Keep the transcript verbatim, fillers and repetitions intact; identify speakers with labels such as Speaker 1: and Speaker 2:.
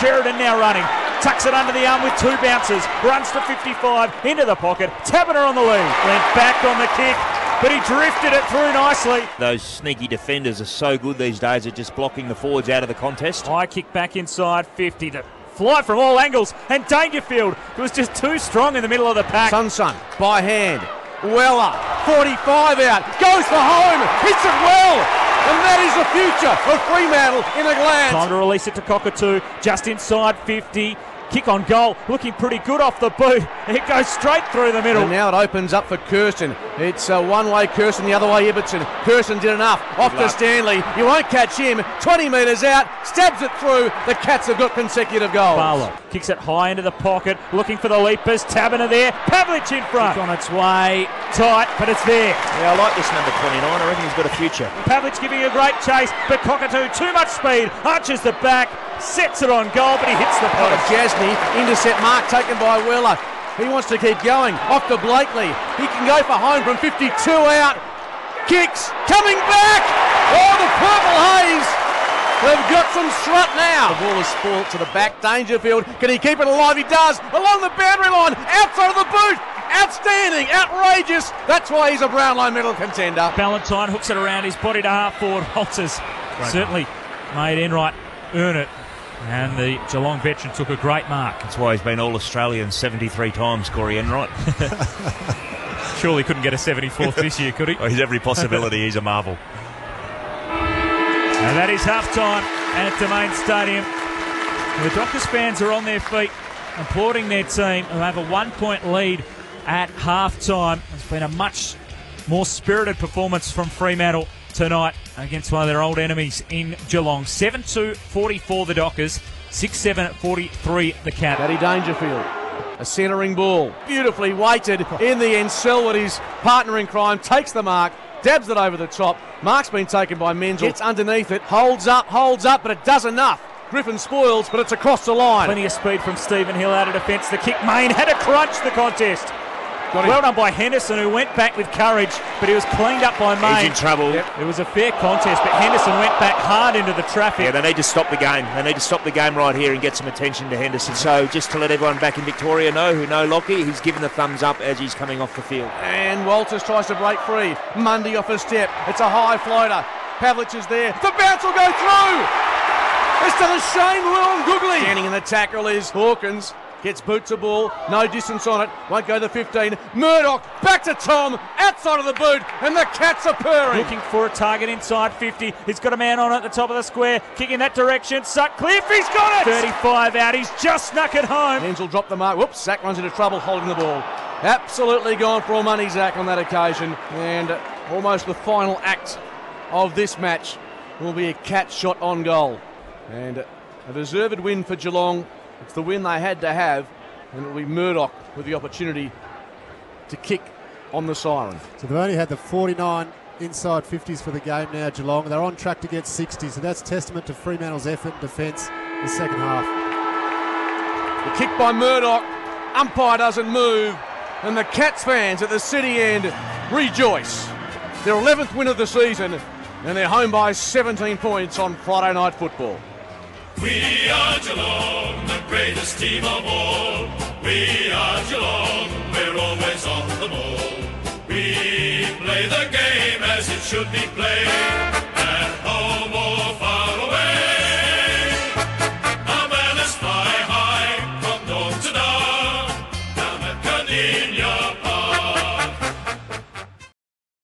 Speaker 1: Sheridan now running. Tucks it under the arm with two bounces. Runs to fifty-five, into the pocket. Taberner on the lead. Went back on the kick, but he drifted it through nicely.
Speaker 2: Those sneaky defenders are so good these days at just blocking the forwards out of the contest.
Speaker 1: High kick back inside fifty to fly from all angles, and Dangerfield was just too strong in the middle of the pack.
Speaker 3: Sun Sun by hand. Weller, forty-five out, goes for home, hits it well, and that is the future of Fremantle in a glance.
Speaker 1: Time to release it to Cockatoo, just inside fifty. Kick on goal, looking pretty good off the boot. It goes straight through the middle.
Speaker 3: And now it opens up for Kirsten. It's uh, one way Kirsten, the other way Ibbotson. Kirsten did enough. Off to Stanley. You won't catch him. twenty metres out, stabs it through. The Cats have got consecutive goals.
Speaker 1: Barlow kicks it high into the pocket, looking for the leapers. Taberner there. Pavlich in front. Kick on its way. Tight, but it's there.
Speaker 2: Yeah, I like this number twenty-nine. I reckon he's got a future.
Speaker 1: Pavlich giving a great chase, but Cockatoo too much speed. Arches the back, sets it on goal, but he hits the post.
Speaker 3: Jasny, intercept mark taken by Weller. He wants to keep going. Off to Blakely. He can go for home from fifty-two out. Kicks, coming back. Oh, the Purple Haze. They've got some strut now. The ball is spoilt to the back. Dangerfield. Can he keep it alive? He does. Along the boundary line. Outside of the boot. Outstanding. Outrageous. That's why he's a Brownlow medal contender.
Speaker 1: Ballantyne hooks it around his body to half forward. Walters certainly made Enright earn it. And the Geelong veteran took a great mark.
Speaker 2: That's why he's been All-Australian seventy-three times, Corey Enright.
Speaker 1: Surely couldn't get a seventy-fourth this year, could he?
Speaker 2: Oh, he's every possibility. He's a marvel.
Speaker 1: And that is half-time at Domain Stadium. The Dockers fans are on their feet, applauding their team, who have a one-point lead at half-time. It's been a much more spirited performance from Fremantle tonight against one of their old enemies in Geelong. seven two forty-four the Dockers, six seven forty-three the Cats.
Speaker 3: Paddy Dangerfield, a centering ball, beautifully weighted. In the end, Selwood, his partner in crime, takes the mark, dabs it over the top. Mark's been taken by Menzel, gets underneath it, holds up, holds up, but it does enough. Griffin spoils, but it's across the line.
Speaker 1: Plenty of speed from Stephen Hill out of defence. The kick, Main had to crunch the contest. Well done by Henderson, who went back with courage, but he was cleaned up by Main.
Speaker 2: He's in trouble.
Speaker 1: Yep. It was a fair contest, but Henderson went back hard into the traffic.
Speaker 2: Yeah, they need to stop the game. They need to stop the game right here and get some attention to Henderson. So just to let everyone back in Victoria know who know Lockie, he's given the thumbs up as he's coming off the field.
Speaker 3: And Walters tries to break free. Mundy off a step. It's a high floater. Pavlich is there. The bounce will go through. It's to the Shane Will-Googly. Standing in the tackle is Hawkins. Gets boot to ball, no distance on it, won't go to fifteen. Murdoch, back to Tom, outside of the boot, and the Cats are purring.
Speaker 1: Looking for a target inside fifty. He's got a man on at the top of the square, kicking that direction. Sutcliffe, he's got it! thirty-five out, he's just snuck it home.
Speaker 3: Menzel dropped the mark. Whoops, Zach runs into trouble holding the ball. Absolutely gone for all money, Zach, on that occasion. And almost the final act of this match will be a Cat shot on goal. And a deserved win for Geelong. It's the win they had to have, and it'll be Murdoch with the opportunity to kick on the siren.
Speaker 4: So they've only had the forty-nine inside fifties for the game now, Geelong. They're on track to get sixty, so that's testament to Fremantle's effort and defence in the second half.
Speaker 3: The kick by Murdoch, umpire doesn't move, and the Cats fans at the City end rejoice. Their eleventh win of the season, and they're home by seventeen points on Friday Night Football.
Speaker 5: We are Geelong, the greatest team of all. We are Geelong, we're always on the ball. We play the game as it should be played, at home or far.